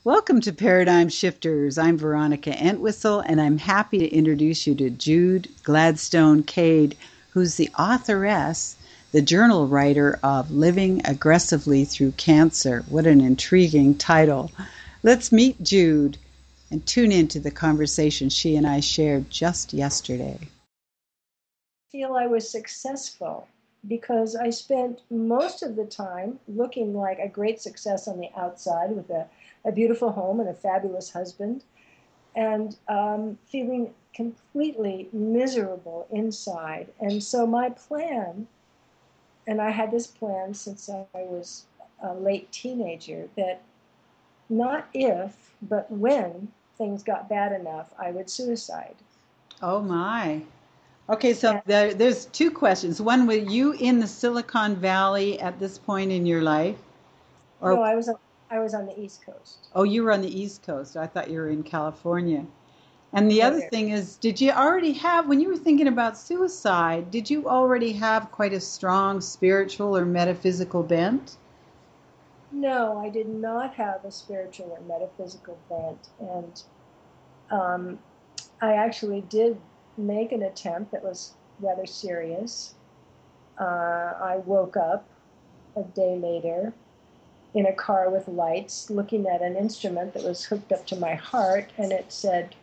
Welcome to Paradigm Shifters. I'm Veronica Entwistle, and I'm happy to introduce you to Jude Gladstone Cade, who's the authoress, the journal writer of Living Aggressively Through Cancer. What an intriguing title. Let's meet Jude and tune into the conversation she and I shared just yesterday. Feel I was successful because I spent most of the time looking like a great success on the outside with a beautiful home and a fabulous husband, and feeling completely miserable inside. And so my plan, and I had this plan since I was a late teenager, that not if, but when things got bad enough, I would suicide. Oh my. Okay, so And there's two questions. One, were you in the Silicon Valley at this point in your life? Or no, I was on the East Coast. oh, you were on the East Coast. I thought you were in California. And the No, other no. thing is, did you already have, when you were thinking about suicide, did you already have quite a strong spiritual or metaphysical bent? No, I did not have a spiritual or metaphysical bent, and um, I actually did make an attempt that was rather serious. I woke up a day later in a car with lights, looking at an instrument that was hooked up to my heart, and it said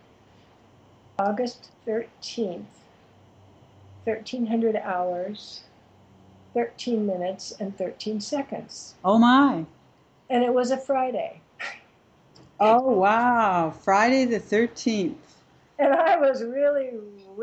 August 13th, 1300 hours, 13 minutes, and 13 seconds. Oh my. And it was a Friday. Oh wow. Friday the 13th. And I was really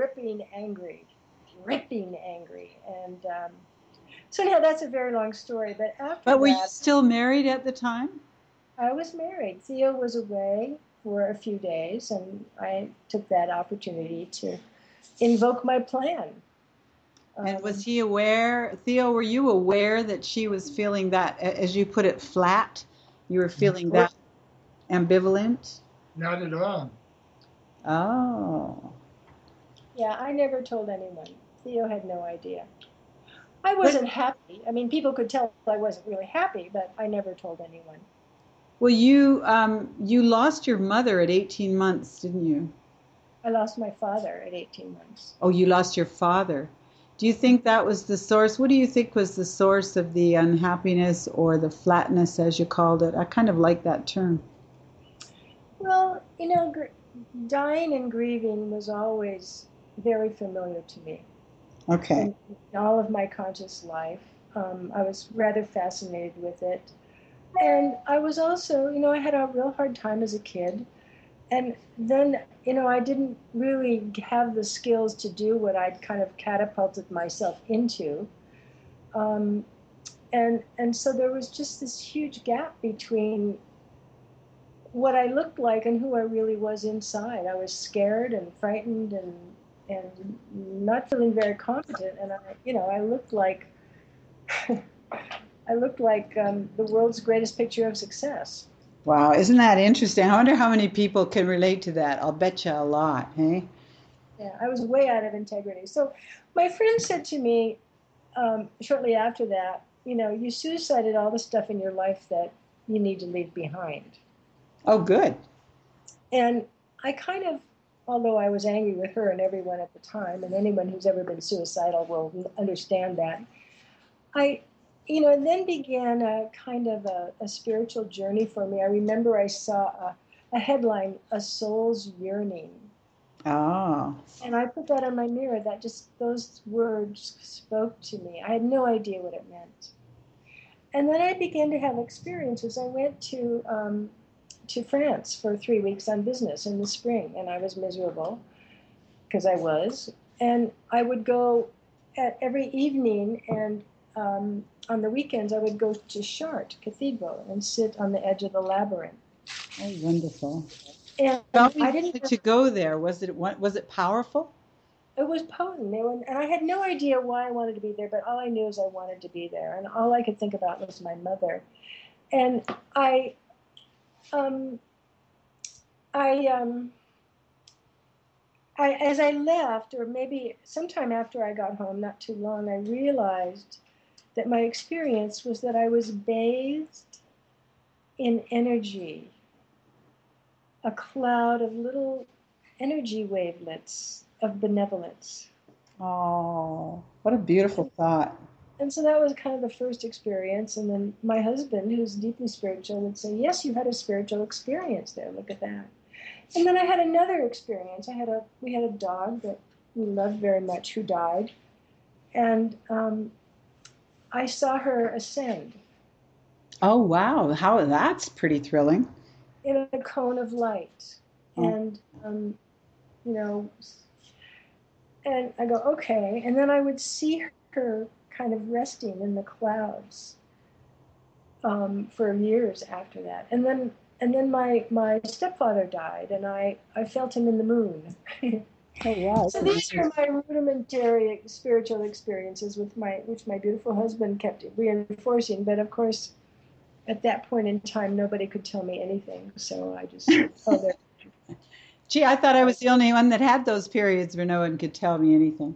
ripping angry. And so, anyhow, that's a very long story. But after But were you that, still married at the time? I was married. Theo was away for a few days, and I took that opportunity to invoke my plan. And was Um, he aware, Theo, were you aware that she was feeling that, as you put it, flat? You were feeling What? that ambivalent? Not at all. Oh. yeah, I never told anyone. Theo had no idea. I But wasn't happy. I mean, people could tell I wasn't really happy, but I never told anyone. well, you lost your mother at 18 months, didn't you? I lost my father at 18 months. Oh, you lost your father. Do you think that was the source? What do you think was the source of the unhappiness or the flatness, as you called it? I kind of like that term. Well, dying and grieving was always very familiar to me Okay. in all of my conscious life. I was rather fascinated with it. And I was also, I had a real hard time as a kid. And then, I didn't really have the skills to do what I'd kind of catapulted myself into. Um, and so there was just this huge gap between what I looked like and who I really was inside. I was scared and frightened and not feeling very confident. And I looked like I looked like the world's greatest picture of success. Wow, isn't that interesting? I wonder how many people can relate to that. I'll bet you a lot, hey? Yeah, I was way out of integrity. So my friend said to me shortly after that, you suicided all the stuff in your life that you need to leave behind. Oh, good. And I kind of, although I was angry with her and everyone at the time, and anyone who's ever been suicidal will understand that, I, then began a kind of a spiritual journey for me. I remember I saw a headline, A Soul's Yearning. Oh, And I put that on my mirror. That just, those words spoke to me. I had no idea what it meant. And then I began to have experiences. I went to France for 3 weeks on business in the spring, and I was miserable because I was. And I would go at every evening, and on the weekends I would go to Chartres Cathedral and sit on the edge of the labyrinth. oh, wonderful. Tell And me, I why didn't did know, you go there? Was it powerful? it was potent. And I had no idea why I wanted to be there, but all I knew is I wanted to be there. And all I could think about was my mother. And I, um, I, as I left, or maybe sometime after I got home, not too long, I realized that my experience was that I was bathed in energy a cloud of little energy wavelets of benevolence. Oh, what a beautiful thought. And so that was kind of the first experience. And then my husband, who's deeply spiritual, would say, "Yes, you had a spiritual experience there. Look at that." And then I had another experience. We had a dog that we loved very much who died, and I saw her ascend Oh, wow. How that's pretty thrilling. in a cone of light, Oh, and you know, and I go, okay. And then I would see her kind of resting in the clouds for years after that. And then my stepfather died, and I felt him in the moon. oh, wow. So these are my rudimentary spiritual experiences which my beautiful husband kept reinforcing. But of course, at that point in time, nobody could tell me anything. So I just said, "Oh, there." Gee, I thought I was the only one that had those periods where no one could tell me anything.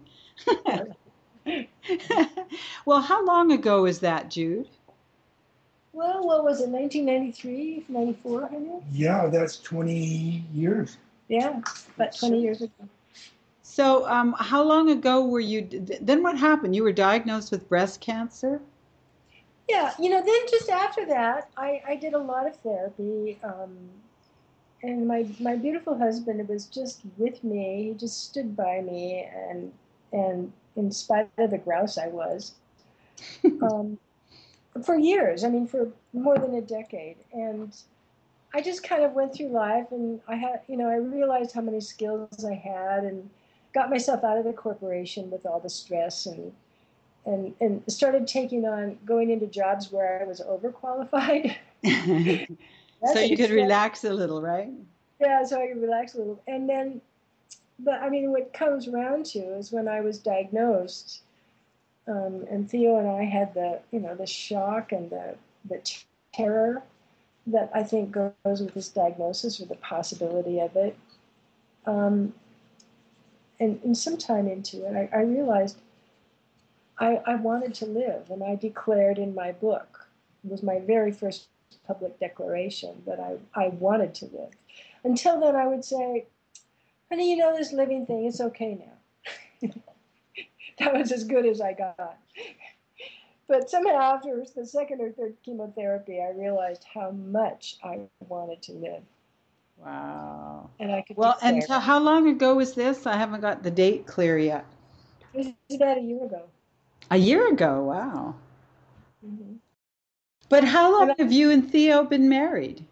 Well, how long ago was that, Jude? Well, what was it, 1993, 94, Henry? Yeah, that's 20 years. Yeah, about 20 years ago. So, how long ago were you? Then what happened? You were diagnosed with breast cancer? Yeah, then just after that, I did a lot of therapy. And my beautiful husband was just with me. He just stood by me, and in spite of the grouse I was, um, for years. I mean, for more than a decade. And I just kind of went through life, and I realized how many skills I had, and got myself out of the corporation with all the stress, and started going into jobs where I was overqualified. So That's you could exciting. relax a little, right? Yeah, so I could relax a little. And then, but I mean, what comes round to is when I was diagnosed, and Theo and I had the shock and the terror that I think goes with this diagnosis, or the possibility of it. Um, and sometime into it, I realized I wanted to live, and I declared in my book, it was my very first public declaration, that I wanted to live. Until then, I would say, "Honey, this living thing, it's okay now." That was as good as I got. But somehow, after the second or third chemotherapy, I realized how much I wanted to live. Wow. And I could Well, and declare. so how long ago was this? I haven't got the date clear yet. It was about a year ago. A year ago. Wow. Mm-hmm. But how long And have you and Theo been married?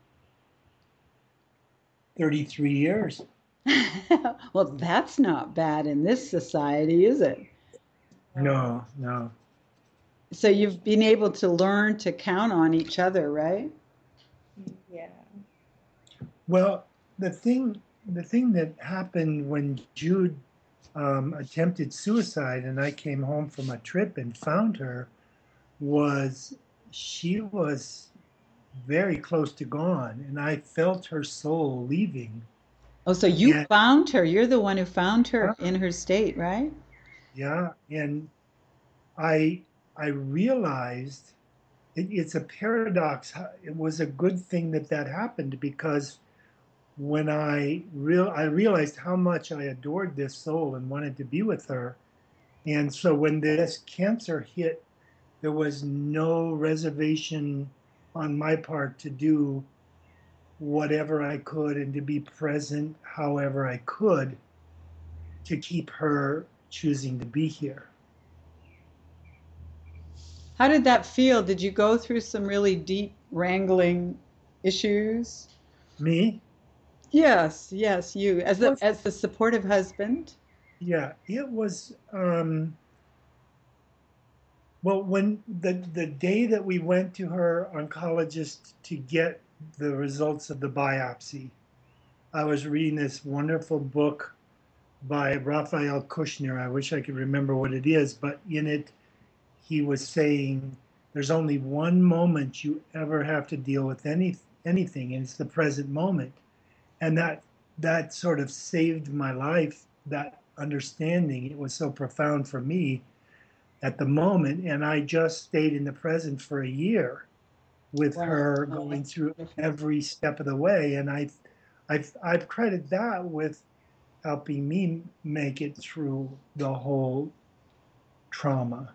33 years. Well, that's not bad in this society, is it? No, no. So you've been able to learn to count on each other, right? yeah. Well, the thing that happened when Jude attempted suicide and I came home from a trip and found her was she was very close to gone, and I felt her soul leaving. Oh, so you And found her. You're the one who found her yeah, in her state, right? yeah, and I I realized it's a paradox. It was a good thing that happened, because when I realized how much I adored this soul and wanted to be with her, and so when this cancer hit, there was no reservation on my part to do whatever I could and to be present however I could to keep her choosing to be here. How did that feel? Did you go through some really deep wrangling issues? Me? Yes, yes, you Well, as the supportive husband. Yeah, it was. Well, when the day that we went to her oncologist to get the results of the biopsy, I was reading this wonderful book by Raphael Kushner. I wish I could remember what it is, but in it, he was saying there's only one moment you ever have to deal with anything, and it's the present moment. And that sort of saved my life. That understanding, it was so profound for me at the moment, and I just stayed in the present for a year with Wow, her, oh, going that's through beautiful. every step of the way. And I I've credited that with helping me make it through the whole trauma.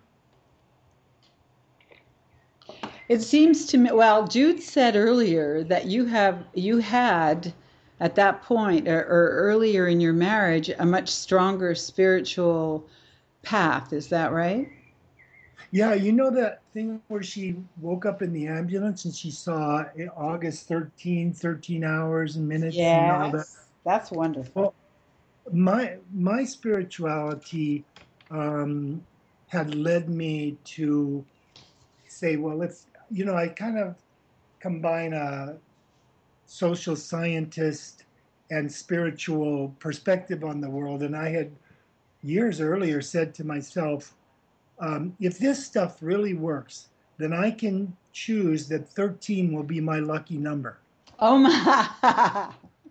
It seems to me, well, Jude said earlier that you had at that point or earlier in your marriage a much stronger spiritual path. Is that right? Yeah, you know that thing where she woke up in the ambulance and she saw August 13, 13 hours and minutes and all that. Yes, that's wonderful. Well, my spirituality um, had led me to say, well, let's, I kind of combine a social scientist and spiritual perspective on the world. And I had years earlier said to myself, if this stuff really works, then I can choose that 13 will be my lucky number. Oh my.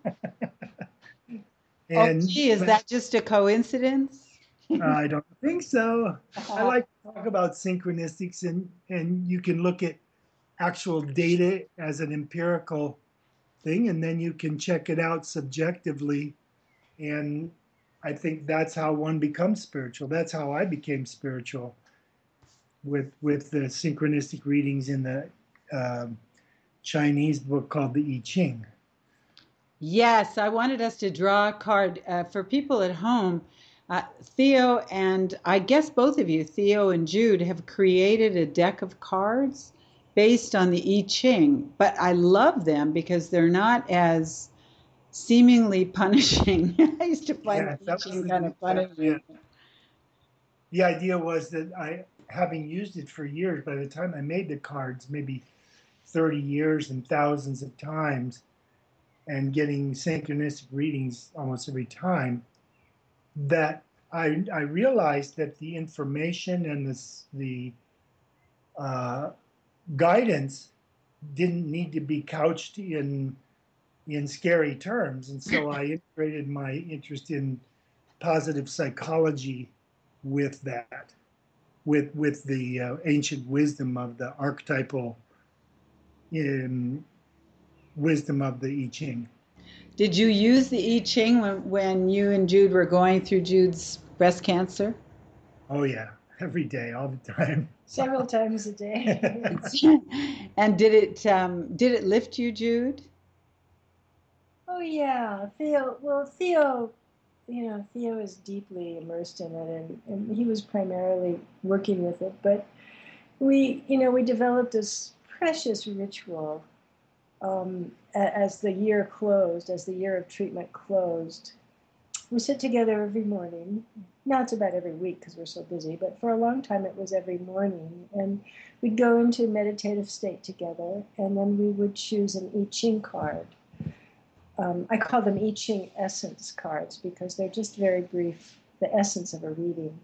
Oh, And gee, is that just a coincidence? I don't think so. I like to talk about synchronicities, and you can look at actual data as an empirical thing, and then you can check it out subjectively. And I think that's how one becomes spiritual. That's how I became spiritual with the synchronistic readings in the Chinese book called the I Ching. Yes, I wanted us to draw a card for people at home. Theo and I guess both of you, Theo and Jude, have created a deck of cards based on the I Ching, but I love them because they're not as seemingly punishing. I used to find Yeah, the I Ching kind of punishing. the idea was that having used it for years, by the time I made the cards, maybe 30 years and thousands of times, and getting synchronistic readings almost every time, that I realized that the information and the guidance didn't need to be couched in scary terms, and so I integrated my interest in positive psychology with that, with the ancient wisdom of the archetypal wisdom of the I Ching. Did you use the I Ching when you and Jude were going through Jude's breast cancer? Oh yeah, every day, all the time. Several times a day. And did it lift you, Jude? Oh yeah, Theo. Well, Theo, Theo is deeply immersed in it, and he was primarily working with it. But we developed this precious ritual as the year closed, as the year of treatment closed. We sit together every morning. Now it's about every week because we're so busy, but for a long time it was every morning. And we'd go into a meditative state together, and then we would choose an I Ching card. I call them I Ching essence cards because they're just very brief, the essence of a reading.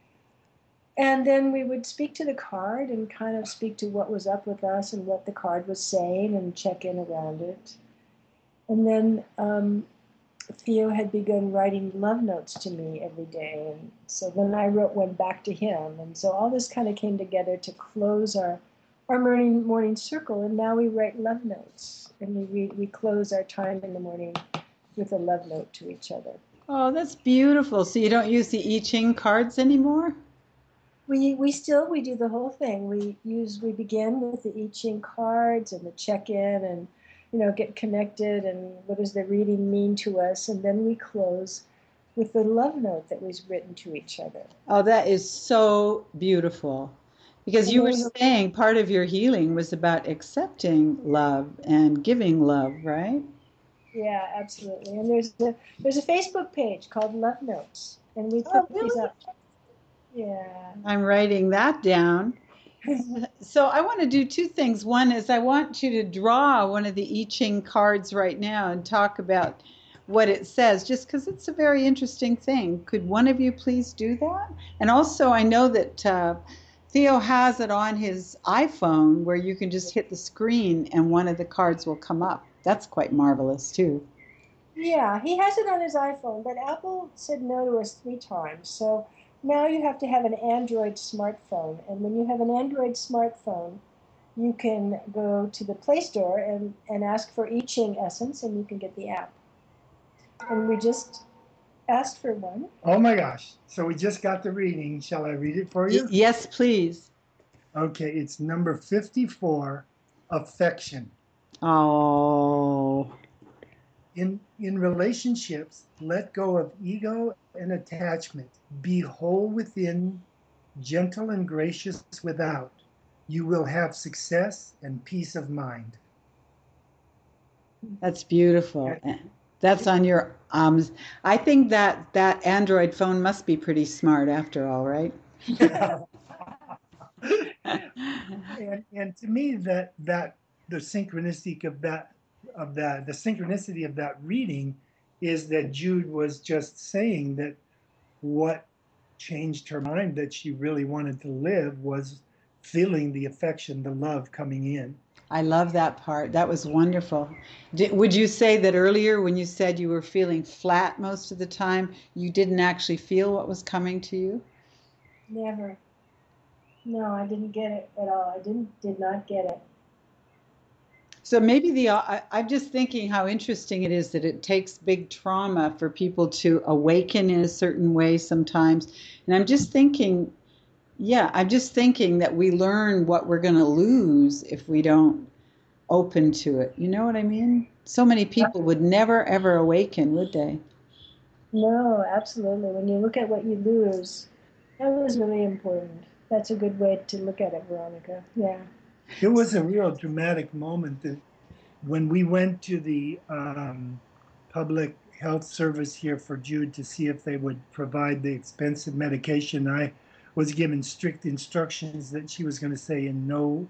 And then we would speak to the card and kind of speak to what was up with us and what the card was saying and check in around it. And then Theo had begun writing love notes to me every day. And so then I wrote one back to him. And so all this kind of came together to close our morning circle. And now we write love notes. And we close our time in the morning with a love note to each other. Oh, that's beautiful. So you don't use the I Ching cards anymore? We do the whole thing. We begin with the I Ching cards and the check-in and get connected and what does the reading mean to us, and then we close with the love note that was written to each other. Oh, that is so beautiful. Because you were saying part of your healing was about accepting love and giving love, right? Yeah, absolutely. And there's a Facebook page called Love Notes, and we Oh, put these really? up. Yeah. I'm writing that down. So I want to do two things. One is I want you to draw one of the I Ching cards right now and talk about what it says, just because it's a very interesting thing. Could one of you please do that? And also, I know that Theo has it on his iPhone where you can just hit the screen and one of the cards will come up. That's quite marvelous, too. Yeah, he has it on his iPhone, but Apple said no to us 3 times. So now you have to have an Android smartphone. And when you have an Android smartphone, you can go to the Play Store and ask for I Ching Essence, and you can get the app. and we just asked for one. Oh my gosh. So we just got the reading. Shall I read it for you? Yes, please. Okay, it's number 54, Affection. Oh, In relationships, let go of ego and attachment. Be whole within, gentle and gracious without. You will have success and peace of mind. that's beautiful. That's on your I think that that Android phone must be pretty smart after all, right? And to me that the synchronicity of that reading is that Jude was just saying that what changed her mind, that she really wanted to live, was feeling the affection, the love coming in. I love that part. That was wonderful. Would you say that earlier when you said you were feeling flat most of the time, you didn't actually feel what was coming to you? Never. No, I didn't get it at all. Did not get it. So maybe I'm just thinking how interesting it is that it takes big trauma for people to awaken in a certain way sometimes. And I'm just thinking that we learn what we're going to lose if we don't open to it. You know what I mean? So many people would never ever awaken, would they? No, absolutely. When you look at what you lose, that was really important. That's a good way to look at it, Veronica. Yeah. It was a real dramatic moment that when we went to the public health service here for Jude to see if they would provide the expensive medication, I was given strict instructions that she was going to say, in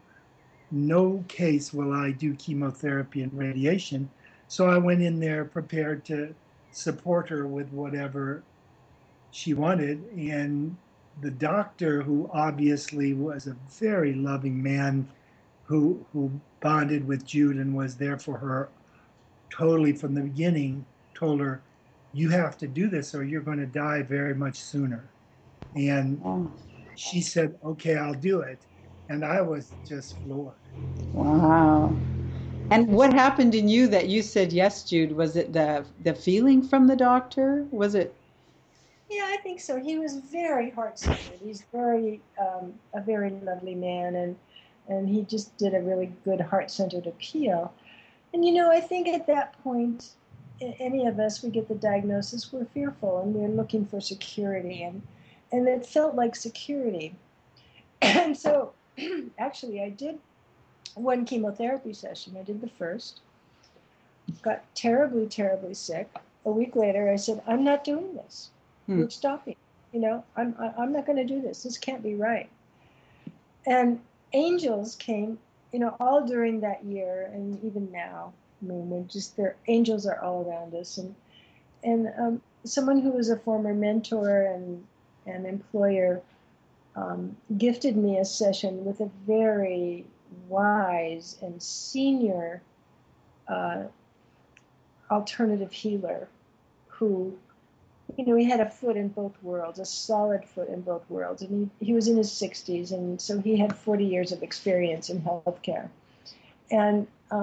no case will I do chemotherapy and radiation. So I went in there prepared to support her with whatever she wanted. And the doctor, who obviously was a very loving man, who bonded with Jude and was there for her totally from the beginning, told her, "You have to do this or you're going to die very much sooner." And Oh, she said, "Okay, I'll do it." And I was just floored. wow. And what happened in you that you said yes, Jude? Was it the feeling from the doctor? Was it? Yeah, I think so. He was very heart-centered. He's very a very lovely man, and he just did a really good heart-centered appeal. And I think at that point, any of us, we get the diagnosis, we're fearful and we're looking for security, and it felt like security. And so, actually, I did one chemotherapy session. I did the first, got terribly, terribly sick. A week later, I said, "I'm not doing this. Hmm. We're stopping. I'm not going to do this. This can't be right." And angels came, all during that year, and even now. I mean, we're just there. Angels are all around us, and someone who was a former mentor and employer gifted me a session with a very wise and senior uh, alternative healer who, he had a foot in both worlds, a solid foot in both worlds. And he was in his 60s, and so he had 40 years of experience in healthcare. And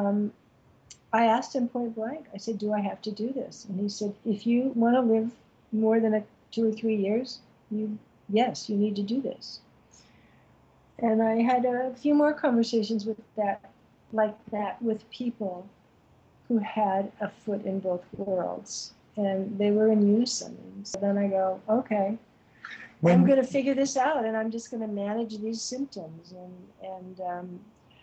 I asked him point blank, I said, "Do I have to do this?" And he said, "If you want to live more than 2 or 3 years, yes, you need to do this." And I had a few more conversations like that with people who had a foot in both worlds, and they were in unison. And so then I go, okay, I'm going to figure this out, and I'm just going to manage these symptoms. And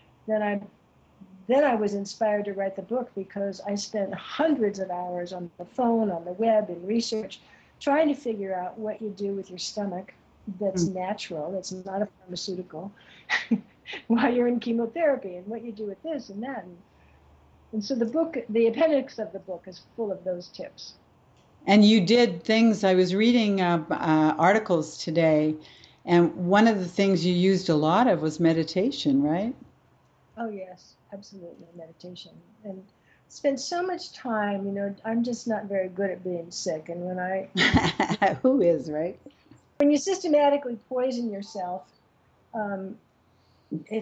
then I was inspired to write the book, because I spent hundreds of hours on the phone, on the web, in research, trying to figure out what you do with your stomach that's natural, that's not a pharmaceutical, while you're in chemotherapy, and what you do with this and that. And so the appendix of the book is full of those tips. And you did things. I was reading articles today, and one of the things you used a lot of was meditation, right? Oh, yes, absolutely, meditation. And spent so much time, I'm just not very good at being sick. And Who is, right? When you systematically poison yourself,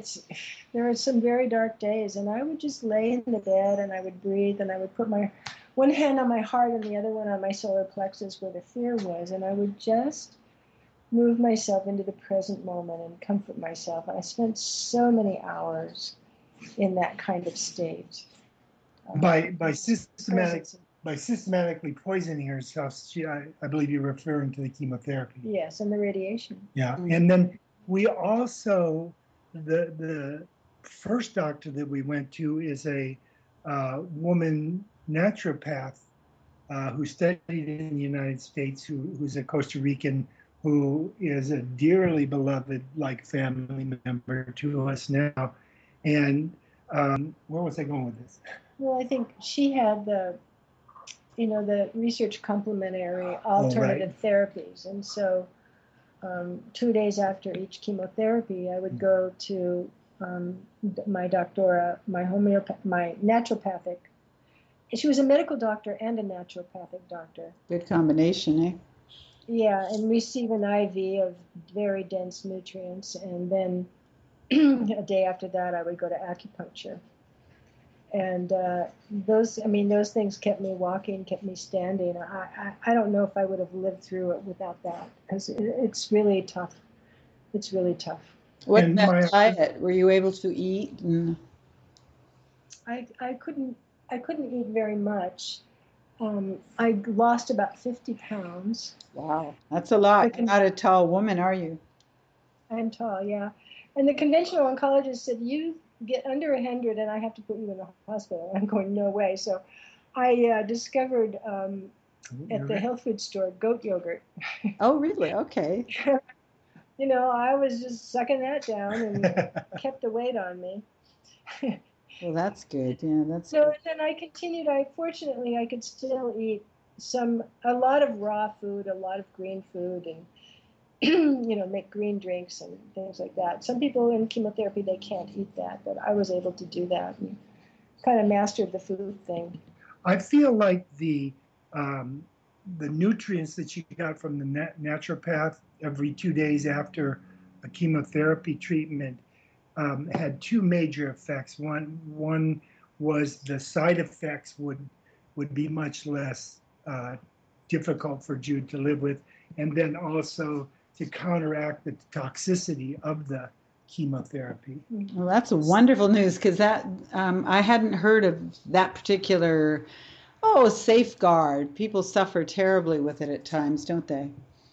there are some very dark days, and I would just lay in the bed and I would breathe and I would put my one hand on my heart and the other one on my solar plexus where the fear was, and I would just move myself into the present moment and comfort myself. I spent so many hours in that kind of state. By systematically poisoning herself, I believe you're referring to the chemotherapy. Yes, and the radiation. Yeah, and then we also, the first doctor that we went to is a woman naturopath who studied in the United States, who's a Costa Rican, who is a dearly beloved like family member to us now. And where was I going with this? Well, I think she had the research complementary alternative therapies. And so 2 days after each chemotherapy, I would go to my doctora, my naturopathic. She was a medical doctor and a naturopathic doctor. Good combination, eh? Yeah, and receive an IV of very dense nutrients. And then a day after that, I would go to acupuncture. And those things kept me walking, kept me standing. I don't know if I would have lived through it without that, because it's really tough. It's really tough. What about diet? Were you able to eat? I couldn't eat very much. I lost about 50 pounds. Wow, that's a lot. You're not a tall woman, are you? I'm tall, yeah. And the conventional oncologist said, you get under 100 and I have to put you in the hospital. I'm going, no way. So I discovered at the health food store goat yogurt. Oh, really? Okay. I was just sucking that down and kept the weight on me. Well, that's good. Yeah, that's so good. then I continued. Fortunately, I could still eat a lot of raw food, a lot of green food, and make green drinks and things like that. Some people in chemotherapy, they can't eat that, but I was able to do that and kind of mastered the food thing. I feel like the nutrients that you got from the naturopath every 2 days after a chemotherapy treatment had two major effects. One was the side effects would be much less difficult for Jude to live with, and then also to counteract the toxicity of the chemotherapy. Well, that's wonderful news, because that I hadn't heard of that particular safeguard. People suffer terribly with it at times, don't they?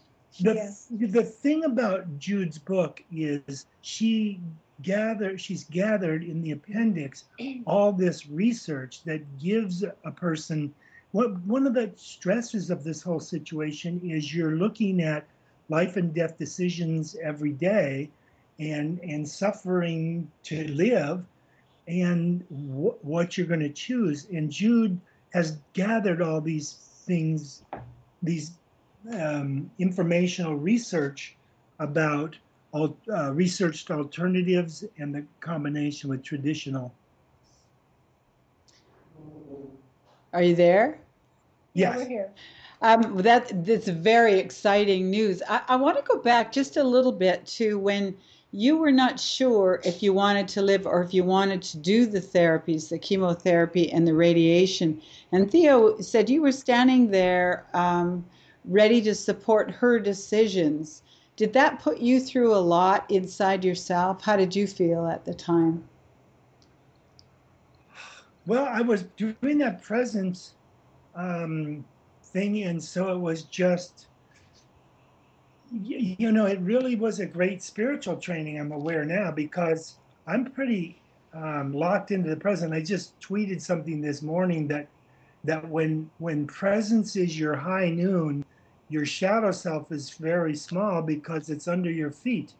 The thing about Jude's book is she's gathered in the appendix all this research that gives a person one of the stresses of this whole situation is you're looking at life and death decisions every day and suffering to live and what you're going to choose. And Jude has gathered all these things, these informational research about researched alternatives and the combination with traditional. Are you there? Yes. Yeah, we're here. That's very exciting news. I want to go back just a little bit to when you were not sure if you wanted to live or if you wanted to do the therapies, the chemotherapy and the radiation. And Theo said you were standing there ready to support her decisions. Did that put you through a lot inside yourself? How did you feel at the time? Well, I was doing that presence thing, and so it was just, it really was a great spiritual training, I'm aware now, because I'm pretty locked into the present. I just tweeted something this morning that when presence is your high noon, your shadow self is very small because it's under your feet.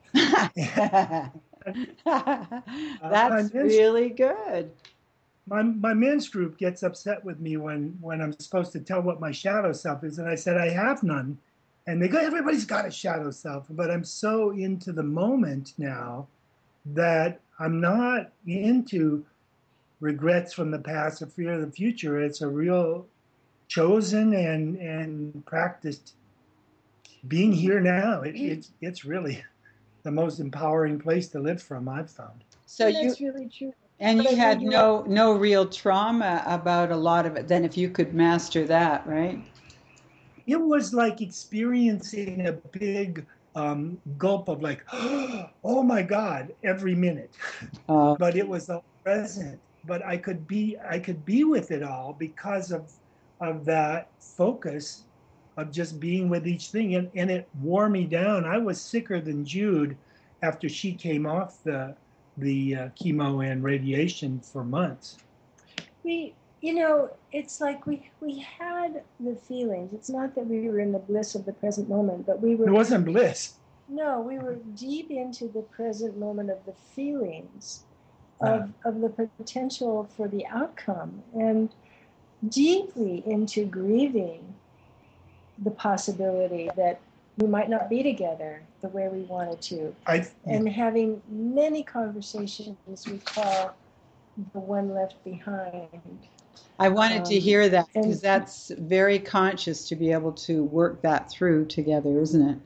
That's really good. My men's group gets upset with me when I'm supposed to tell what my shadow self is, and I said I have none. And they go, everybody's got a shadow self. But I'm so into the moment now that I'm not into regrets from the past or fear of the future. It's a real chosen and practiced being here now. It's really the most empowering place to live from, I've found. So that's really true. And But I you heard had you. no real trauma about a lot of it. Then if you could master that, right? It was like experiencing a big gulp of like, oh my God, every minute. Uh, But it was all present. But I could be with it all because of that focus of just being with each thing, and it wore me down. I was sicker than Jude after she came off the chemo and radiation for months. We, it's like we had the feelings. It's not that we were in the bliss of the present moment, but we It were. wasn't bliss. No, we were deep into the present moment of the feelings Yeah. of the potential for the outcome, and deeply into grieving the possibility that we might not be together the way we wanted to, Yeah. and having many conversations we call the one left behind. I wanted to hear that because And that's very conscious to be able to work that through together, isn't it?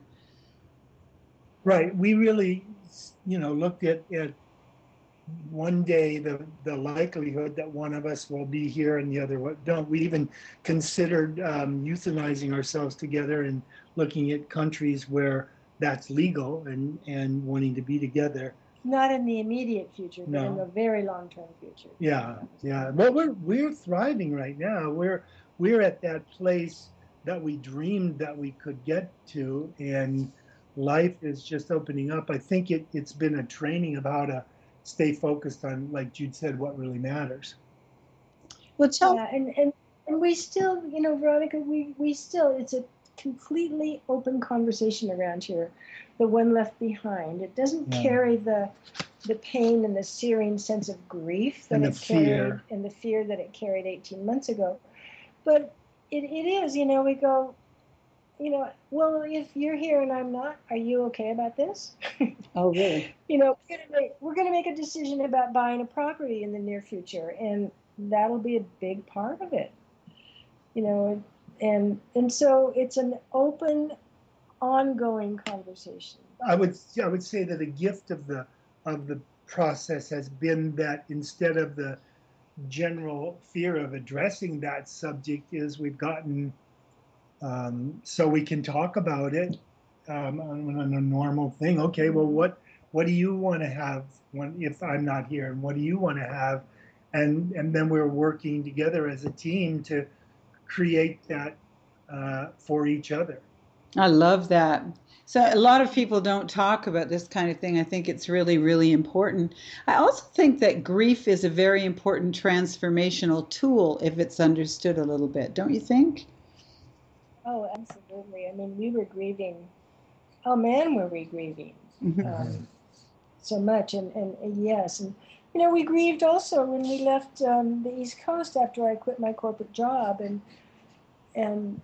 Right. We really, looked at one day the likelihood that one of us will be here and the other don't. We even considered euthanizing ourselves together and looking at countries where that's legal and wanting to be together. not in the immediate future, but in the No. very long-term future. Yeah, yeah. Well, we're thriving right now. We're at that place that we dreamed that we could get to, and life is just opening up. I think it's been a training of how to stay focused on, like Jude said, what really matters. Well, tell Yeah, and we still, Veronica, we still, it's a completely open conversation around here. The one left behind. It doesn't Yeah. carry the pain and the searing sense of grief that And the it carried, fear. and the fear that it carried 18 months ago. But it is, we go, well, if you're here and I'm not, are you okay about this? oh, really? We're gonna make a decision about buying a property in the near future, and that'll be a big part of it. And so it's an open, ongoing conversation. I would say that a gift of the process has been that instead of the general fear of addressing that subject, is we've gotten so we can talk about it on a normal thing. Okay, well, what do you want to have if I'm not here, and what do you want to have, and then we're working together as a team to create that for each other. I love that. So a lot of people don't talk about this kind of thing. I think it's really, really important. I also think that grief is a very important transformational tool if it's understood a little bit, don't you think? Oh, absolutely. I mean, we were grieving. Oh man, were we grieving Mhm. um, so much, and yes, and we grieved also when we left the East Coast after I quit my corporate job, and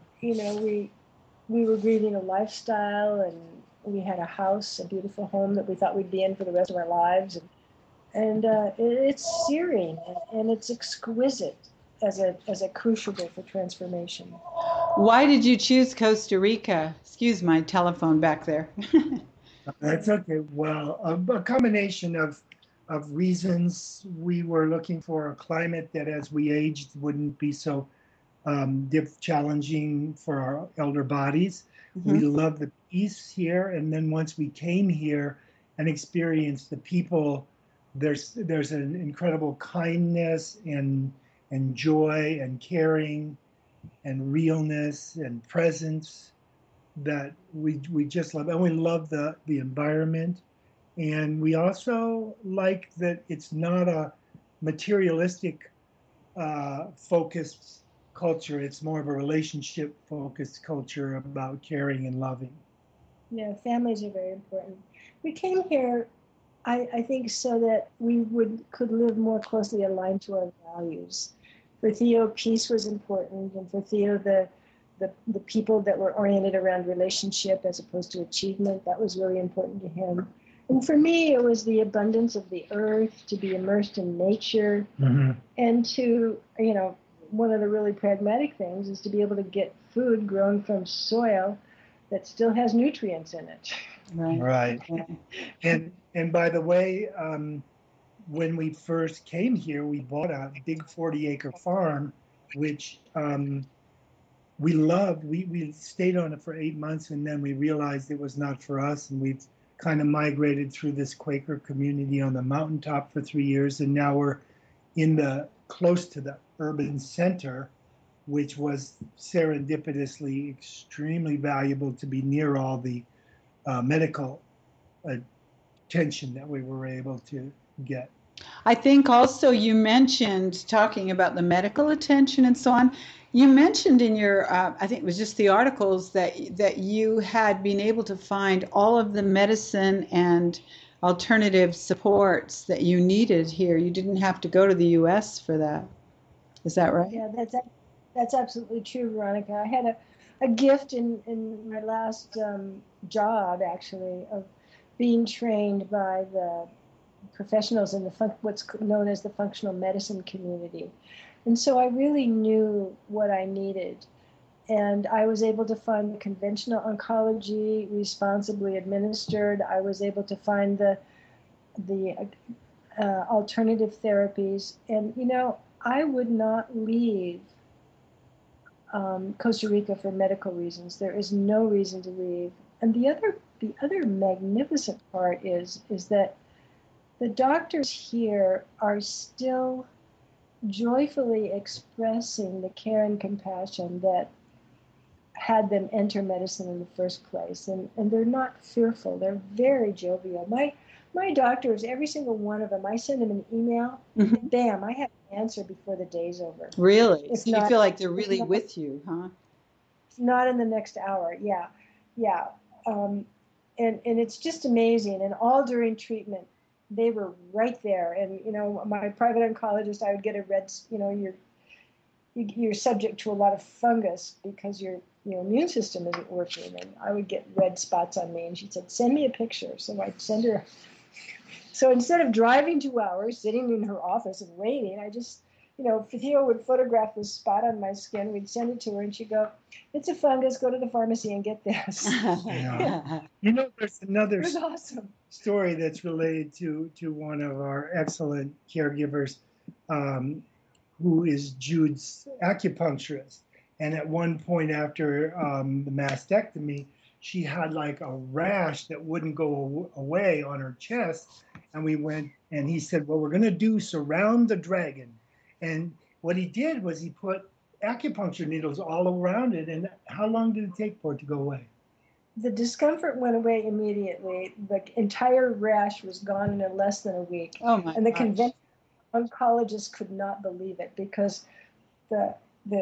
we were grieving a lifestyle, and we had a house, a beautiful home that we thought we'd be in for the rest of our lives, and it's searing, and it's exquisite as a crucible for transformation. Why did you choose Costa Rica? Excuse my telephone back there. That's okay. Well, a combination of reasons. We were looking for a climate that, as we aged, wouldn't be so challenging for our elder bodies. We Mhm. love the peace here, and then once we came here and experienced the people, there's an incredible kindness and joy and caring and realness and presence that we just love, and we love the environment, and we also like that it's not a materialistic focused culture. It's more of a relationship focused culture about caring and loving. Yeah, families are very important. We came here, I think, so that we could live more closely aligned to our values. For Theo, peace was important, and for Theo, the people that were oriented around relationship as opposed to achievement, that was really important to him. And for me, it was the abundance of the earth, to be immersed in nature, Mm-hmm. and to, one of the really pragmatic things is to be able to get food grown from soil that still has nutrients in it. Right. Right. Right. And by the way, when we first came here, we bought a big 40-acre farm, which we loved. We stayed on it for 8 months, and then we realized it was not for us, and we've kind of migrated through this Quaker community on the mountaintop for 3 years, and now we're in the close to the urban center, which was serendipitously extremely valuable to be near all the medical attention that we were able to get. I think also you mentioned, talking about the medical attention and so on, you mentioned in your, I think it was just the articles, that you had been able to find all of the medicine and alternative supports that you needed here. You didn't have to go to the U.S. for that. Is that right? Yeah, that's absolutely true, Veronica. I had a gift in my last job, actually, of being trained by the professionals in what's known as the functional medicine community. And so I really knew what I needed. And I was able to find the conventional oncology responsibly administered. I was able to find the alternative therapies. And, I would not leave Costa Rica for medical reasons. There is no reason to leave. And the other magnificent part is that the doctors here are still joyfully expressing the care and compassion that had them enter medicine in the first place. And they're not fearful. They're very jovial. My doctors, every single one of them, I send them an email, bam, I have an answer before the day's over. Really? So you feel like they're really with you, huh? Not in the next hour, yeah. And it's just amazing. And all during treatment, they were right there. And, my private oncologist, I would get a red, you're subject to a lot of fungus because your immune system isn't working. And I would get red spots on me. And she said, send me a picture. So I'd send her. So instead of driving 2 hours, sitting in her office and waiting, I just, Theo would photograph this spot on my skin. We'd send it to her and she'd go, it's a fungus. Go to the pharmacy and get this. Yeah. There's another awesome story that's related to one of our excellent caregivers, who is Jude's acupuncturist. And at one point after the mastectomy, she had like a rash that wouldn't go away on her chest. And we went, and he said, well, we're going to do Surround the Dragon. And what he did was he put acupuncture needles all around it. And how long did it take for it to go away? The discomfort went away immediately. The entire rash was gone in less than a week. Oh my! And the conventional oncologist could not believe it because the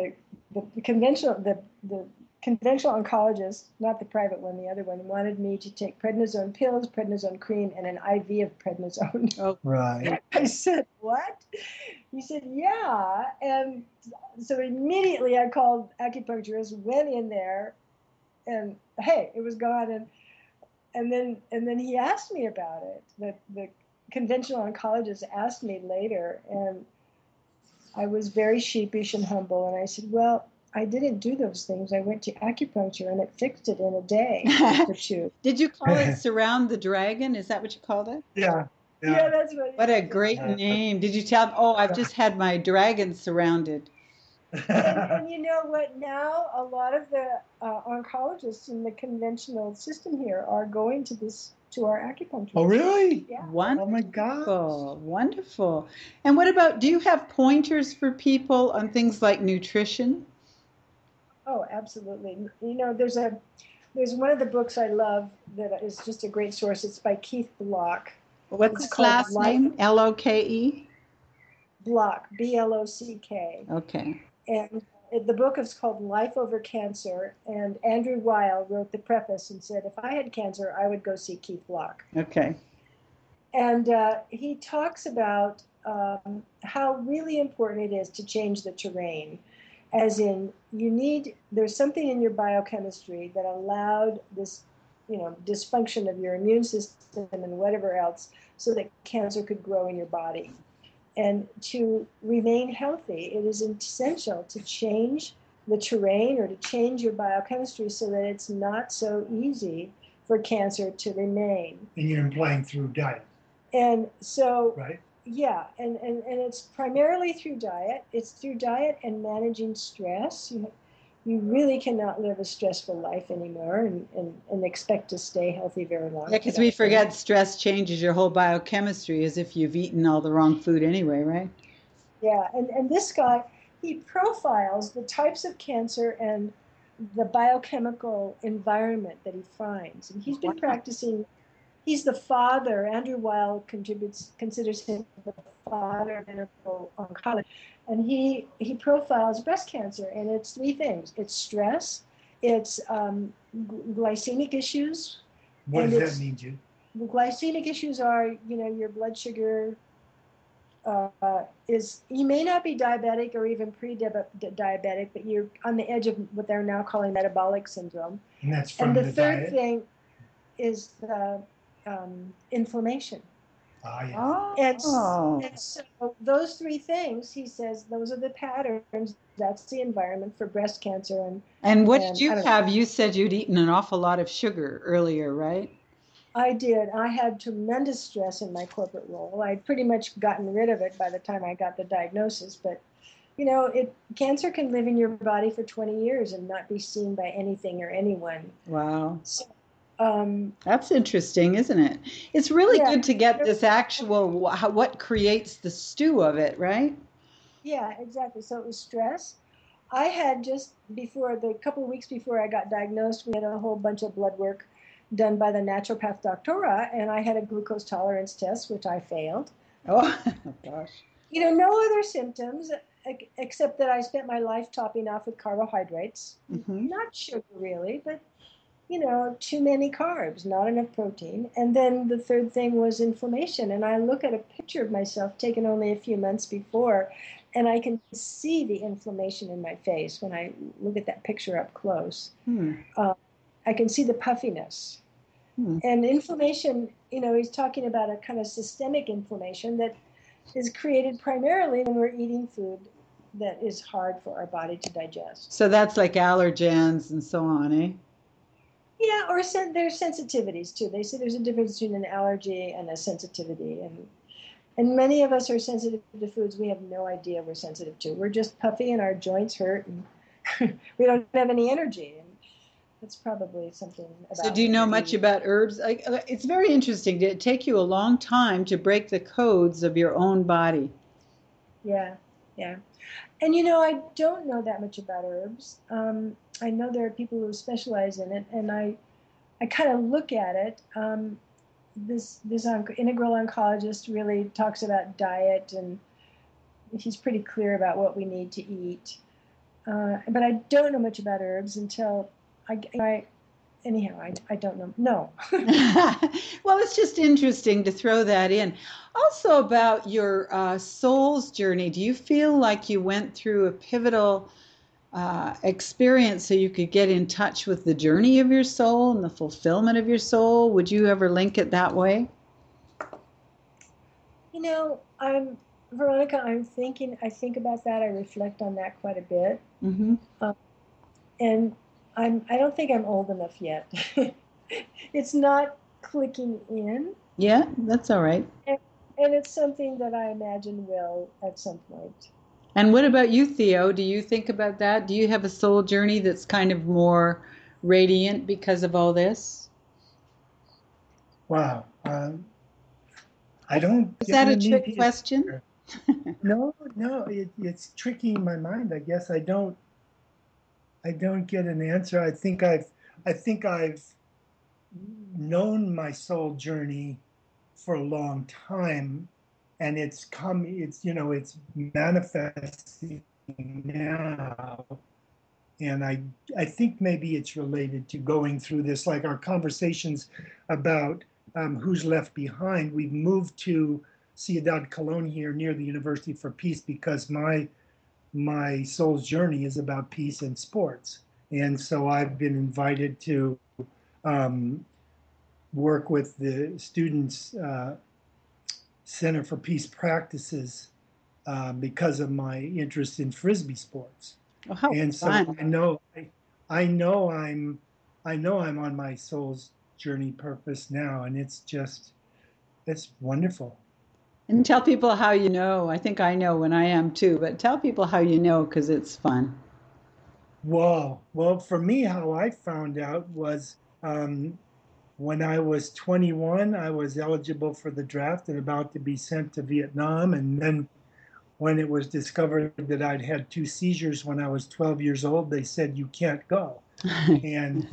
conventional oncologist, not the private one, the other one, wanted me to take prednisone pills, prednisone cream, and an IV of prednisone. Oh, right. I said, what? He said, yeah. And so immediately I called acupuncturist, went in there, and hey, it was gone. And then he asked me about it. The conventional oncologist asked me later, and I was very sheepish and humble. And I said, well, I didn't do those things. I went to acupuncture and it fixed it in a day or two. Did you call it Surround the Dragon? Is that what you called it? Yeah. Yeah, that's what a great name. Did you tell him, I've just had my dragon surrounded? And you know what? Now a lot of the oncologists in the conventional system here are going to our acupuncture. Oh, really? Yeah. Wonderful. Oh, my God. Wonderful. And what about, do you have pointers for people on things like nutrition? Oh, absolutely. There's one of the books I love that is just a great source. It's by Keith Block. What's his last name? L-O-K-E? Block, B-L-O-C-K. Okay. And the book is called Life Over Cancer, and Andrew Weil wrote the preface and said, if I had cancer, I would go see Keith Block. Okay. And he talks about how really important it is to change the terrain, as in there's something in your biochemistry that allowed this, dysfunction of your immune system and whatever else so that cancer could grow in your body. And to remain healthy, it is essential to change the terrain or to change your biochemistry so that it's not so easy for cancer to remain. And you're implying through diet. And so, right. yeah, and it's primarily through diet. It's through diet and managing stress. You really cannot live a stressful life anymore and expect to stay healthy very long. Yeah, I because we don't think. forget stress changes your whole biochemistry as if you've eaten all the wrong food anyway, right? Yeah, and this guy, he profiles the types of cancer and the biochemical environment that he finds. And he's been Wow. practicing, he's the father, Andrew Weil considers him the father of medical oncology. And he profiles breast cancer, and it's three things. It's stress, it's glycemic issues, What and does that it's mean, Jude? the glycemic issues are, your blood sugar is, you may not be diabetic or even pre-diabetic, but you're on the edge of what they're now calling metabolic syndrome. And that's And from the the third diet? thing is the inflammation. Ah, yes. And, Oh. and so those three things, he says, those are the patterns. That's the environment for breast cancer. And what did And you I don't know. have? You said you'd eaten an awful lot of sugar earlier, right? I did. I had tremendous stress in my corporate role. I'd pretty much gotten rid of it by the time I got the diagnosis, but cancer can live in your body for 20 years and not be seen by anything or anyone. Wow. So, um, That's interesting, isn't it? It's really yeah, good to get this actual what creates the stew of it, right? yeah, exactly. So it was stress. I had just before the couple of weeks before I got diagnosed, we had a whole bunch of blood work done by the naturopath doctora, and I had a glucose tolerance test, which I failed. Oh, gosh. No other symptoms except that I spent my life topping off with carbohydrates. Hmm. Not sugar really, but too many carbs, not enough protein. And then the third thing was inflammation. And I look at a picture of myself taken only a few months before, and I can see the inflammation in my face when I look at that picture up close. Hmm. Uh, I can see the puffiness. Hmm. And inflammation, he's talking about a kind of systemic inflammation that is created primarily when we're eating food that is hard for our body to digest. So that's like allergens and so on, eh? Yeah, or there's sensitivities too. They say there's a difference between an allergy and a sensitivity, and many of us are sensitive to foods we have no idea we're sensitive to. We're just puffy and our joints hurt, and we don't have any energy. And that's probably something So about do you what know we're much eating. about herbs? It's very interesting. Did it take you a long time to break the codes of your own body? Yeah, yeah. And I don't know that much about herbs. I know there are people who specialize in it, and I kind of look at it. This integral oncologist really talks about diet, and he's pretty clear about what we need to eat. But I don't know much about herbs until anyhow, I don't know. No. Well, it's just interesting to throw that in. Also, about your soul's journey, do you feel like you went through a pivotal experience so you could get in touch with the journey of your soul and the fulfillment of your soul? Would you ever link it that way? I'm Veronica. I think about that. I reflect on that quite a bit. Hmm. Um, and I don't think I'm old enough yet. It's not clicking in, Yeah, that's all right. and, and it's something that I imagine will at some point. And what about you, Theo? Do you think about that? Do you have a soul journey that's kind of more radiant because of all this? Wow. I don't Is get that an a trick immediate question? answer. No, no, it's tricky in my mind. I guess I don't get an answer. I think I've known my soul journey for a long time, and it's manifesting now. And I think maybe it's related to going through this, like our conversations about who's left behind. We've moved to Ciudad Colon here near the University for Peace because my soul's journey is about peace and sports. And so I've been invited to um, work with the students' Center for Peace Practices because of my interest in frisbee sports. Oh, how And so fun. I know I'm on my soul's journey purpose now, and it's wonderful. And tell people how you know. I think I know when I am too, but tell people how you know because it's fun. Whoa. Well, for me, how I found out was when I was 21, I was eligible for the draft and about to be sent to Vietnam. And then when it was discovered that I'd had two seizures when I was 12 years old, they said, you can't go. And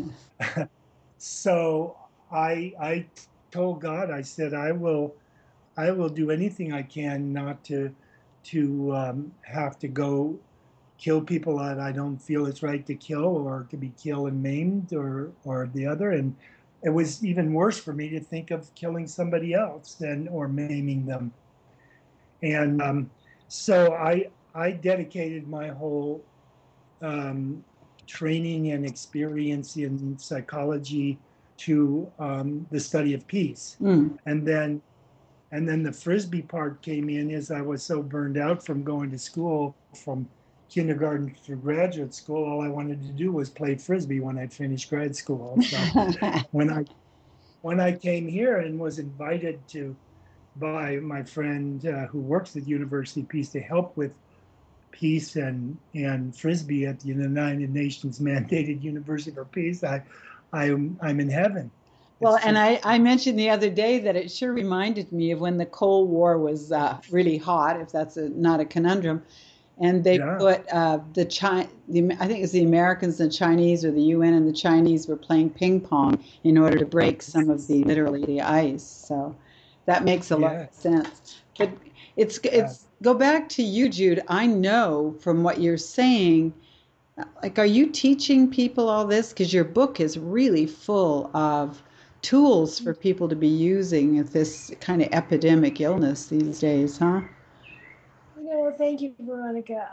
so I told God, I said, I will do anything I can not to have to go kill people that I don't feel it's right to kill, or to be killed and maimed, or the other. And it was even worse for me to think of killing somebody else than or maiming them. And so I dedicated my whole um, training and experience in psychology to the study of peace. Mm. And then the frisbee part came in as I was so burned out from going to school from kindergarten through graduate school. All I wanted to do was play frisbee when I'd finished grad school. So when I came here and was invited to by my friend who works at University of Peace to help with peace and frisbee at the United Nations mandated University for Peace, I'm in heaven. Well, It's and just I mentioned the other day that it sure reminded me of when the Cold War was really hot, if that's not a conundrum, and they yeah, put I think it was the Americans, the Chinese, or the UN and the Chinese were playing ping pong in order to break some of the literally the ice. So that makes a lot yeah, of sense. But yeah. it's go back to you, Jude. I know from what you're saying. Like, are you teaching people all this? Because your book is really full of tools for people to be using with this kind of epidemic illness these days, huh? Thank you, Veronica.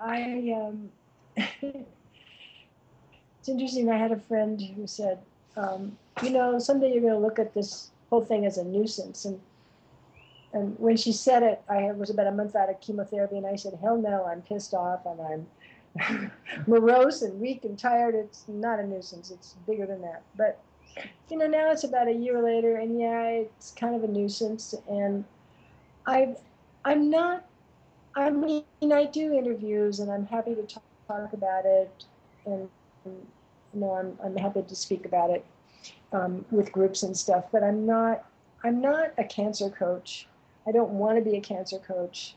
It's interesting. I had a friend who said, someday you're going to look at this whole thing as a nuisance. And when she said it, I was about a month out of chemotherapy, and I said, hell no, I'm pissed off, and I'm morose and weak and tired. It's not a nuisance. It's bigger than that. But, now it's about a year later, and yeah, it's kind of a nuisance. And I, I'm not, I mean, I do interviews, and I'm happy to talk about it. And, I'm happy to speak about it with groups and stuff, but I'm not a cancer coach. I don't want to be a cancer coach.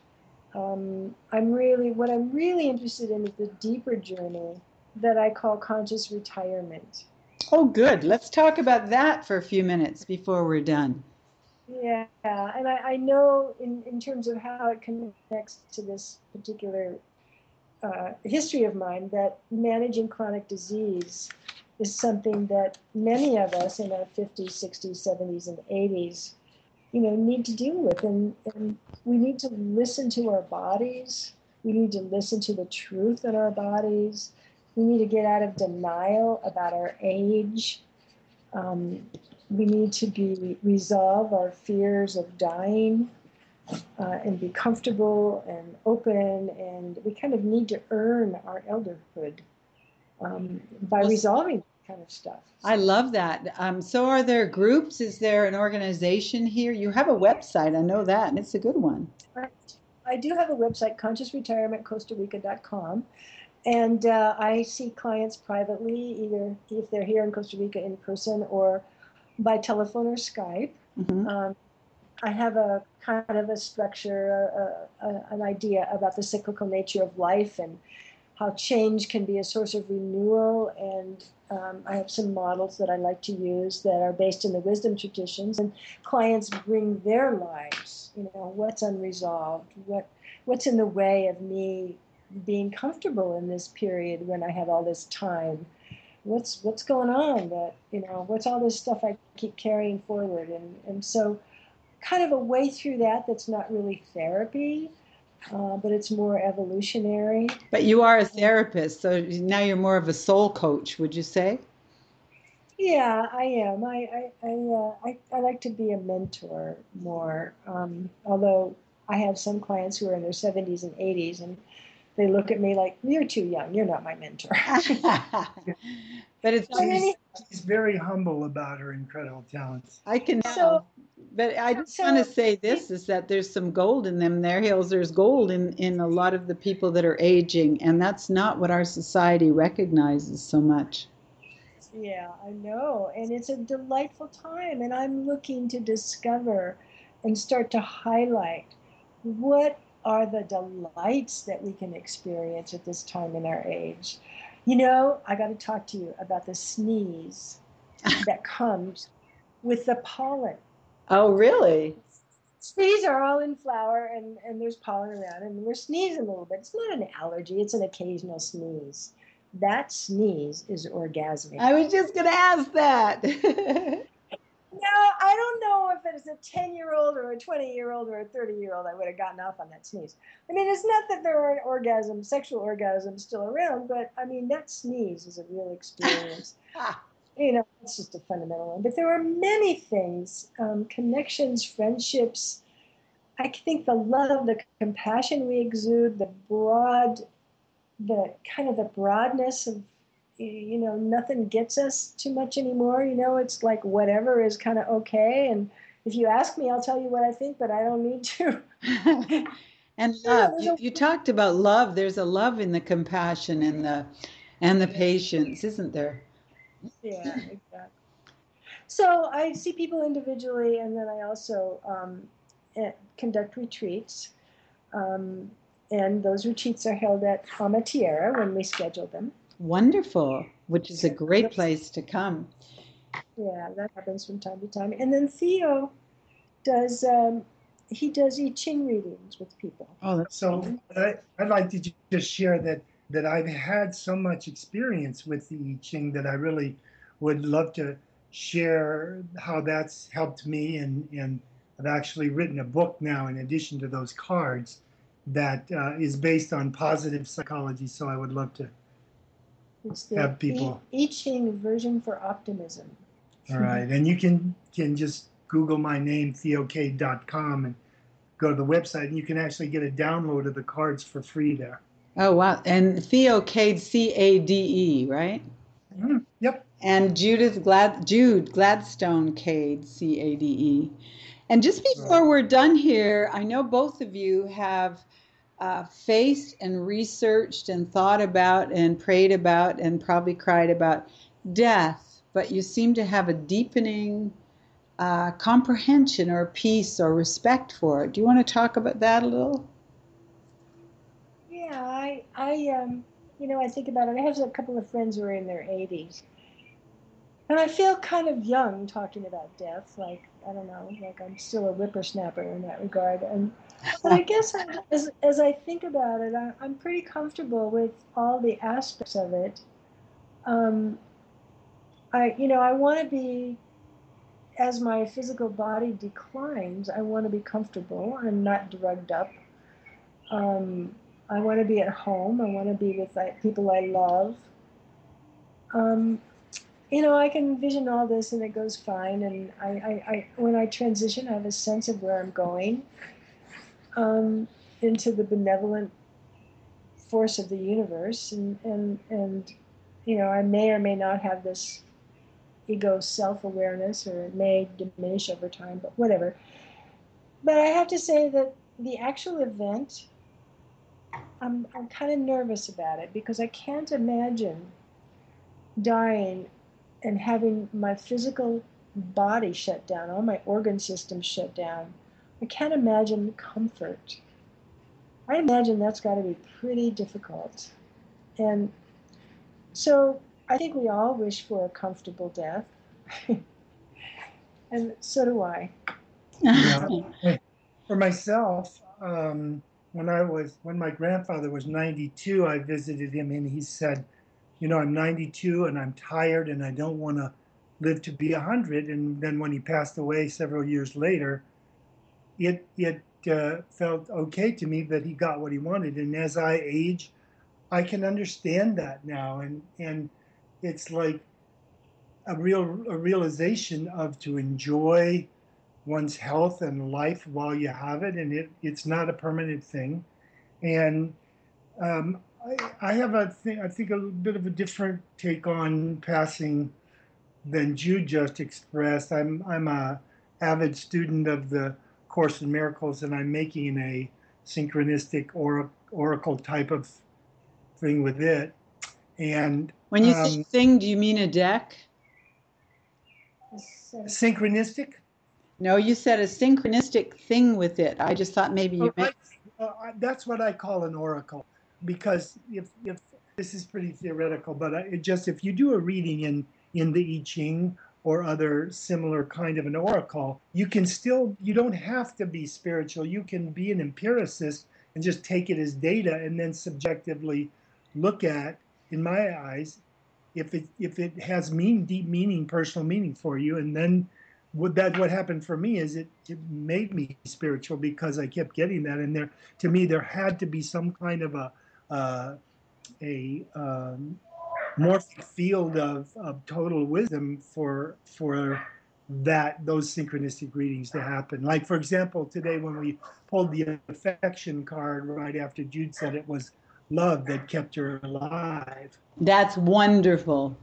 What I'm really interested in is the deeper journey that I call conscious retirement. Oh, good. Let's talk about that for a few minutes before we're done. Yeah, and I know in terms of how it connects to this particular history of mine that managing chronic disease is something that many of us in our 50s, 60s, 70s, and 80s need to deal with. And we need to listen to our bodies. We need to listen to the truth in our bodies. We need to get out of denial about our age. We need to resolve our fears of dying and be comfortable and open. And we kind of need to earn our elderhood by Well, resolving that kind of stuff. I love that. So, are there groups? Is there an organization here? You have a website, I know that, and it's a good one. I, I do have a website, consciousretirementcostarica.com. And I see clients privately, either if they're here in Costa Rica in person or by telephone or Skype. Hmm. Um, I have a kind of a structure, an idea about the cyclical nature of life and how change can be a source of renewal. And I have some models that I like to use that are based in the wisdom traditions. And clients bring their lives, what's unresolved, what's in the way of me being comfortable in this period when I have all this time. What's going on that, what's all this stuff I keep carrying forward. And so kind of a way through that's not really therapy, but it's more evolutionary. But you are a therapist, so now you're more of a soul coach, would you say? Yeah, I am. I like to be a mentor more. Although I have some clients who are in their 70s and 80s, and they look at me like, "You're too young. You're not my mentor." But it's she's she's very humble about her incredible talents. I can So tell. But I just want to So, say this is that there's some gold in them there hills. There's gold in a lot of the people that are aging, and that's not what our society recognizes so much. yeah, I know. And it's a delightful time. And I'm looking to discover and start to highlight what are the delights that we can experience at this time in our age. I got to talk to you about the sneeze that comes with the pollen. Oh, really? Trees are all in flower and there's pollen around and we're sneezing a little bit. It's not an allergy, it's an occasional sneeze. That sneeze is orgasmic. I was just going to ask that. No, I don't know if it was a 10-year-old or a 20-year-old or a 30-year-old I would have gotten off on that sneeze. I mean, it's not that there aren't orgasms, sexual orgasms still around, but I mean, that sneeze is a real experience. It's just a fundamental one. But there are many things, connections, friendships. I think the love, the compassion we exude, the kind of the broadness of, nothing gets us too much anymore. It's like whatever is kind of okay. And if you ask me, I'll tell you what I think, but I don't need to. And love. You talked about love. There's a love in the compassion and the patience, isn't there? Yeah, exactly. So I see people individually, and then I also conduct retreats. Um, and those retreats are held at Amatiera when we schedule them. Wonderful, which is a great place to come. Yeah, that happens from time to time. And then Theo does he does I Ching readings with people. Oh, that's So I'd like to just share that I've had so much experience with the I Ching that I really would love to share how that's helped me. And I've actually written a book now in addition to those cards that is based on positive psychology. So I would love to It's the have people. I Ching version for optimism. All right. And you can just Google my name, theocade.com, and go to the website, and you can actually get a download of the cards for free there. Oh, wow. And Theo Cade, Cade, right? Mm-hmm. Yep. And Jude Gladstone Cade, Cade. And just before we're done here, I know both of you have faced and researched and thought about and prayed about and probably cried about death, but you seem to have a deepening comprehension or peace or respect for it. Do you want to talk about that a little? Yeah, I think about it. I have a couple of friends who are in their 80s, and I feel kind of young talking about death. Like I don't know, like I'm still a whippersnapper in that regard. But I guess as I think about it, I'm pretty comfortable with all the aspects of it. Um, I want to be, as my physical body declines, I want to be comfortable and not drugged up. Um, I want to be at home. I want to be with people I love. Um, I can envision all this and it goes fine. And when I transition, I have a sense of where I'm going into the benevolent force of the universe. And I may or may not have this ego self-awareness, or it may diminish over time, but whatever. But I have to say that the actual event, I'm kind of nervous about it because I can't imagine dying and having my physical body shut down, all my organ systems shut down. I can't imagine comfort. I imagine that's got to be pretty difficult. And so I think we all wish for a comfortable death. And so do I. Yeah. For myself, when my grandfather was 92, I visited him and he said, I'm 92 and I'm tired and I don't want to live to be 100. And then when he passed away several years later, it felt okay to me that he got what he wanted. And as I age, I can understand that now. And it's like a realization of to enjoy one's health and life while you have it, and it's not a permanent thing. And I have I think a bit of a different take on passing than Jude just expressed. I'm a avid student of the Course in Miracles, and I'm making a synchronistic oracle type of thing with it. And When you say thing, do you mean a deck? synchronistic? No, you said a synchronistic thing with it. I just thought maybe you meant. That's what I call an oracle, because if this is pretty theoretical, but if you do a reading in the I Ching or other similar kind of an oracle, you don't have to be spiritual. You can be an empiricist and just take it as data and then subjectively look at, in my eyes, if it has deep meaning, personal meaning for you. And then what happened for me is it made me spiritual, because I kept getting that. And to me, there had to be some kind of a morphic field of total wisdom for those synchronistic readings to happen. Like, for example, today when we pulled the affection card right after Jude said it was love that kept her alive. That's wonderful.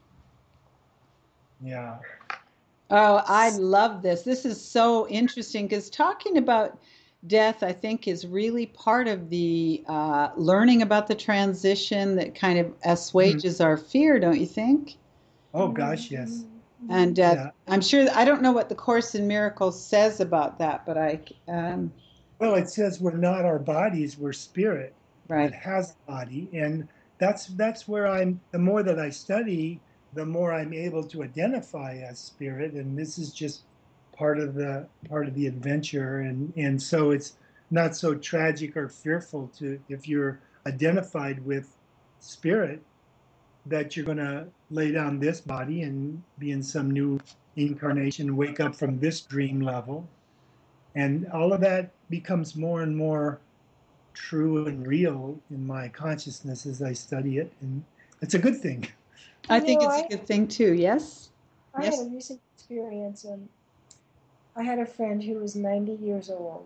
Yeah. Oh, I love this. This is so interesting, because talking about death, I think, is really part of the learning about the transition that kind of assuages our fear, don't you think? Oh, gosh, yes. And I'm sure, I don't know what the Course in Miracles says about that, but well, it says we're not our bodies, we're spirit. Right. It has a body. And that's where the more that I study, the more I'm able to identify as spirit. And this is just part of the adventure, and so it's not so tragic or fearful if you're identified with spirit, that you're going to lay down this body and be in some new incarnation, wake up from this dream level, and all of that becomes more and more true and real in my consciousness as I study it, and it's a good thing. I think it's a good thing too. Yes. I had a recent experience. I had a friend who was 90 years old.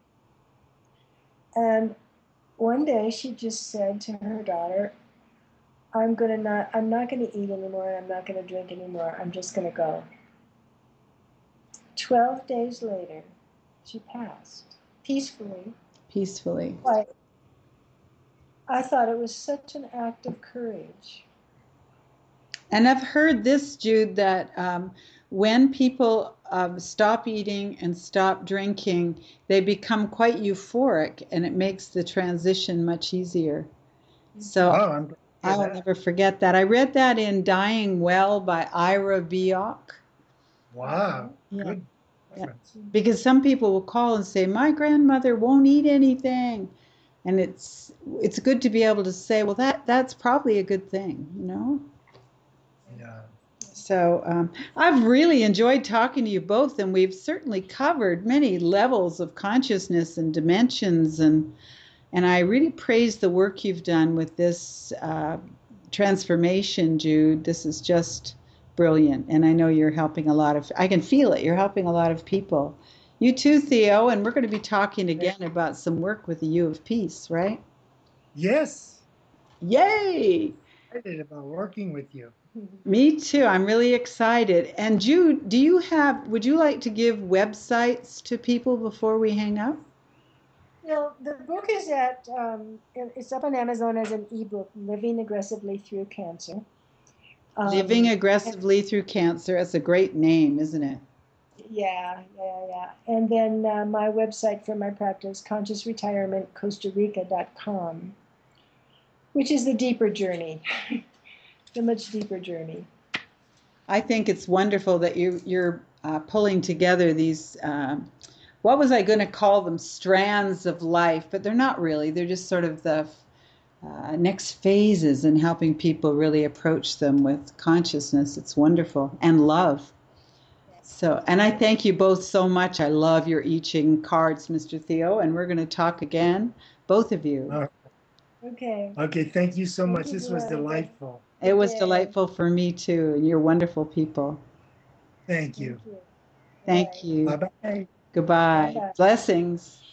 And one day she just said to her daughter, I'm not going to eat anymore, and I'm not going to drink anymore. I'm just going to go. 12 days later, she passed peacefully. Peacefully. But I thought it was such an act of courage. And I've heard this, Jude, that when people stop eating and stop drinking, they become quite euphoric, and it makes the transition much easier. So I will never forget that. I read that in Dying Well by Ira Bioch. Wow. Yeah. Good. Yeah. Because some people will call and say, my grandmother won't eat anything. And it's good to be able to say, well, that's probably a good thing, you know? Yeah. So I've really enjoyed talking to you both, and we've certainly covered many levels of consciousness and dimensions, and I really praise the work you've done with this transformation, Jude. This is just brilliant, and I know you're helping I can feel it, you're helping a lot of people. You too, Theo, and we're going to be talking again about some work with the U of Peace, right? Yes. Yay! I'm excited about working with you. Me too. I'm really excited. And Jude, would you like to give websites to people before we hang up? Well, the book is it's up on Amazon as an ebook, Living Aggressively Through Cancer. Living Aggressively Through Cancer. That's a great name, isn't it? Yeah. And then my website for my practice, ConsciousRetirementCostaRica.com, which is the deeper journey. A much deeper journey. I think it's wonderful that you're pulling together these, what was I going to call them, strands of life, but they're not really. They're just sort of the next phases in helping people really approach them with consciousness. It's wonderful. And love. So, and I thank you both so much. I love your I Ching cards, Mr. Theo, and we're going to talk again, both of you. Okay. Okay, thank you so much. This was delightful. It was delightful for me too. You're wonderful people. Thank you. Thank you. Bye-bye. Goodbye. Bye-bye. Blessings.